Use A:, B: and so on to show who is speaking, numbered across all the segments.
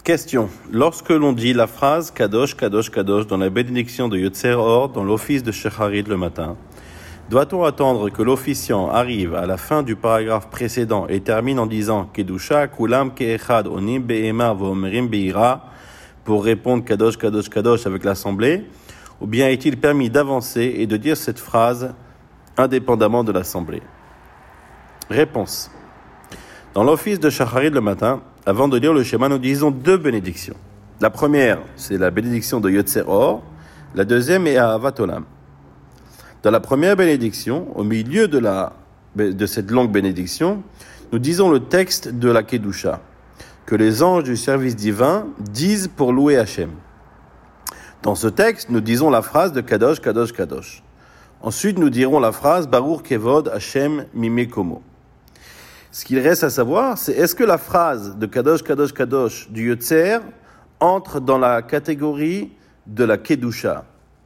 A: Question. Lorsque l'on dit la phrase Kadosh, Kadosh, Kadosh dans la bénédiction de Yotzer Or dans l'office de Shecharit le matin, doit-on attendre que l'officiant arrive à la fin du paragraphe précédent et termine en disant Kedusha kulam ke'echad onim be'ema v'omerim be'ira pour répondre Kadosh, Kadosh, Kadosh avec l'assemblée, ou bien est-il permis d'avancer et de dire cette phrase indépendamment de l'assemblée? Réponse. Dans l'office de Shacharit le matin, avant de lire le schéma, nous disons deux bénédictions. La première, c'est la bénédiction de Yotzer Or. La deuxième est à Ahavat Olam. Dans la première bénédiction, au milieu de cette longue bénédiction, nous disons le texte de la Kedusha, que les anges du service divin disent pour louer Hachem. Dans ce texte, nous disons la phrase de Kadosh, Kadosh, Kadosh. Ensuite, nous dirons la phrase Baruch Kevod Hachem Mimekomo. Ce qu'il reste à savoir, c'est est-ce que la phrase de Kadosh, Kadosh, Kadosh du Yotzer entre dans la catégorie de la Kedusha.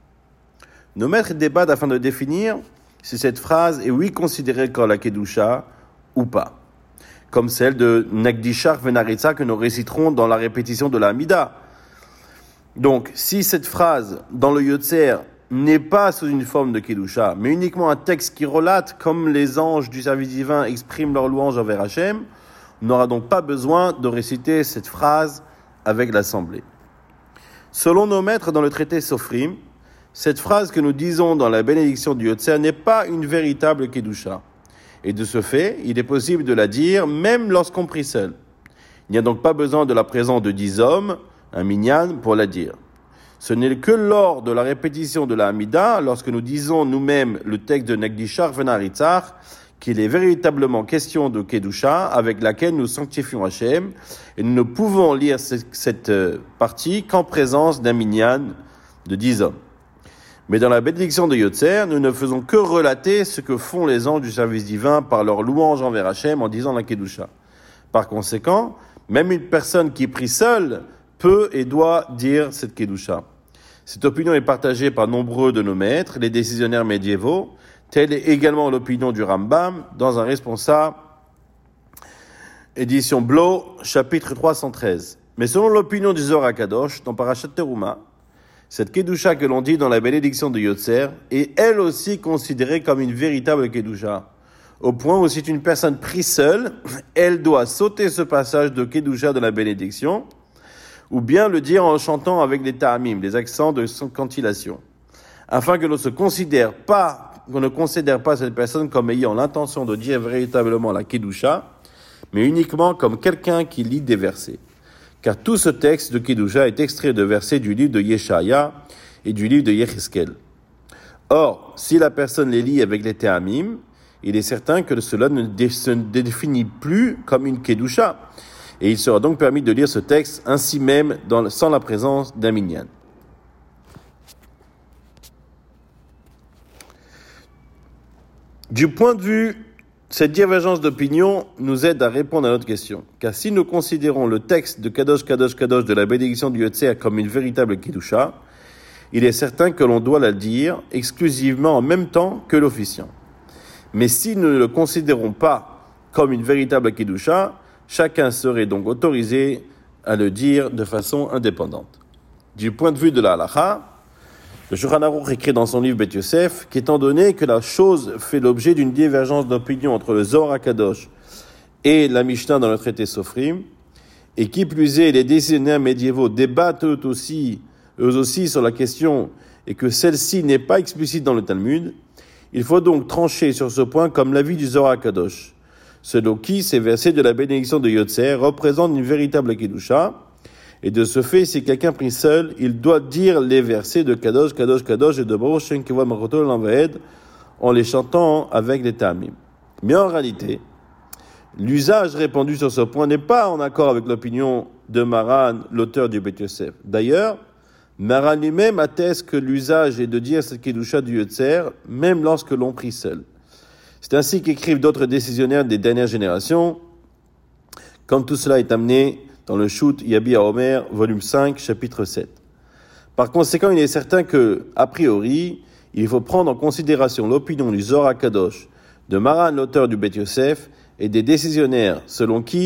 A: Nos maîtres débattent afin de définir si cette phrase est considérée comme la Kedusha ou pas. Comme celle de Nagdishar Venaritza que nous réciterons dans la répétition de la Hamida. Donc, si cette phrase dans le Yotzer n'est pas sous une forme de Kedusha, mais uniquement un texte qui relate comme les anges du service divin expriment leur louange envers Hachem, on n'aura donc pas besoin de réciter cette phrase avec l'assemblée. Selon nos maîtres dans le traité Sofrim, cette phrase que nous disons dans la bénédiction du Yotzer n'est pas une véritable Kedusha. Et de ce fait, il est possible de la dire même lorsqu'on prie seul. Il n'y a donc pas besoin de la présence de 10 hommes, un minyan, pour la dire. Ce n'est que lors de la répétition de la Hamida, lorsque nous disons nous-mêmes le texte de Nagdishar Venaritzach, qu'il est véritablement question de Kedusha, avec laquelle nous sanctifions Hachem, et nous ne pouvons lire cette partie qu'en présence d'un minyan de 10 hommes. Mais dans la bénédiction de Yotzer, nous ne faisons que relater ce que font les anges du service divin par leur louange envers Hachem en disant la Kedusha. Par conséquent, même une personne qui prie seule peut et doit dire cette Kedusha. Cette opinion est partagée par nombreux de nos maîtres, les décisionnaires médiévaux, telle est également l'opinion du Rambam, dans un responsable, édition Blo, chapitre 313. Mais selon l'opinion du Zohar HaKadosh, dans Parashat Teruma, cette Kedusha que l'on dit dans la bénédiction de Yotzer est elle aussi considérée comme une véritable Kedusha. Au point où si une personne prie seule, elle doit sauter ce passage de Kedusha de la bénédiction, ou bien le dire en chantant avec les ta'amim, les accents de cantillation, afin que l'on ne considère pas cette personne comme ayant l'intention de dire véritablement la Kedusha, mais uniquement comme quelqu'un qui lit des versets. Car tout ce texte de Kedusha est extrait de versets du livre de Yeshaya et du livre de Yecheskel. Or, si la personne les lit avec les ta'amim, il est certain que cela ne se définit plus comme une Kedusha, et il sera donc permis de lire ce texte ainsi même sans la présence d'un minyan. Du point de vue, cette divergence d'opinion nous aide à répondre à notre question. Car si nous considérons le texte de Kadosh, Kadosh, Kadosh de la bénédiction du Yotzer comme une véritable Kedusha, il est certain que l'on doit la dire exclusivement en même temps que l'officiant. Mais si nous ne le considérons pas comme une véritable Kedusha, chacun serait donc autorisé à le dire de façon indépendante. Du point de vue de la halakha, le Shulchan Aruch écrit dans son livre Bet Yosef qu'étant donné que la chose fait l'objet d'une divergence d'opinion entre le Zohar HaKadosh et la Mishnah dans le traité Sofrim, et qui plus est, les décisionnaires médiévaux débattent eux aussi sur la question et que celle-ci n'est pas explicite dans le Talmud, il faut donc trancher sur ce point comme l'avis du Zohar HaKadosh, selon qui ces versets de la bénédiction de Yotzer représentent une véritable Kedusha, et de ce fait, si quelqu'un prie seul, il doit dire les versets de Kadosh, Kadosh, Kadosh et de Baruch Shem Kevod Malchuto L'Envaed en les chantant avec les ta'amim. Mais en réalité, l'usage répandu sur ce point n'est pas en accord avec l'opinion de Maran, l'auteur du Bet Yosef. D'ailleurs, Maran lui-même atteste que l'usage est de dire cette Kedusha du Yotzer, même lorsque l'on prie seul. C'est ainsi qu'écrivent d'autres décisionnaires des dernières générations, comme tout cela est amené dans le Shut Yabi Omer, volume 5, chapitre 7. Par conséquent, il est certain que, a priori, il faut prendre en considération l'opinion du Zohar HaKadosh, de Maran, l'auteur du Bet Yosef, et des décisionnaires, selon qui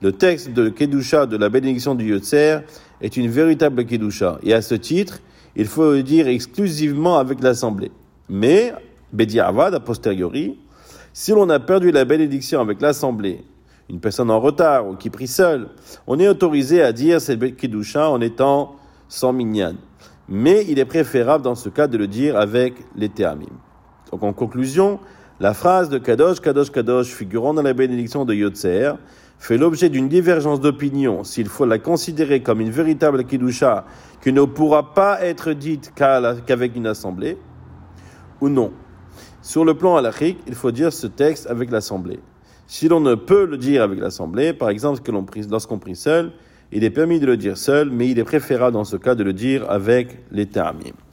A: Le texte de Kedusha de la bénédiction du Yotzer est une véritable Kedusha. Et à ce titre, il faut le dire exclusivement avec l'assemblée. Mais, Bediavad, a posteriori, si l'on a perdu la bénédiction avec l'assemblée, une personne en retard ou qui prie seule, on est autorisé à dire cette Kedusha en étant sans minyan. Mais il est préférable dans ce cas de le dire avec les Tehamim. Donc en conclusion, la phrase de Kadosh, Kadosh, Kadosh figurant dans la bénédiction de Yotzer fait l'objet d'une divergence d'opinion s'il faut la considérer comme une véritable Kedusha qui ne pourra pas être dite qu'avec une assemblée, ou non. Sur le plan halachique, il faut dire ce texte avec l'assemblée. Si l'on ne peut le dire avec l'assemblée, par exemple lorsqu'on prie seul, il est permis de le dire seul, mais il est préférable dans ce cas de le dire avec les Tehamim.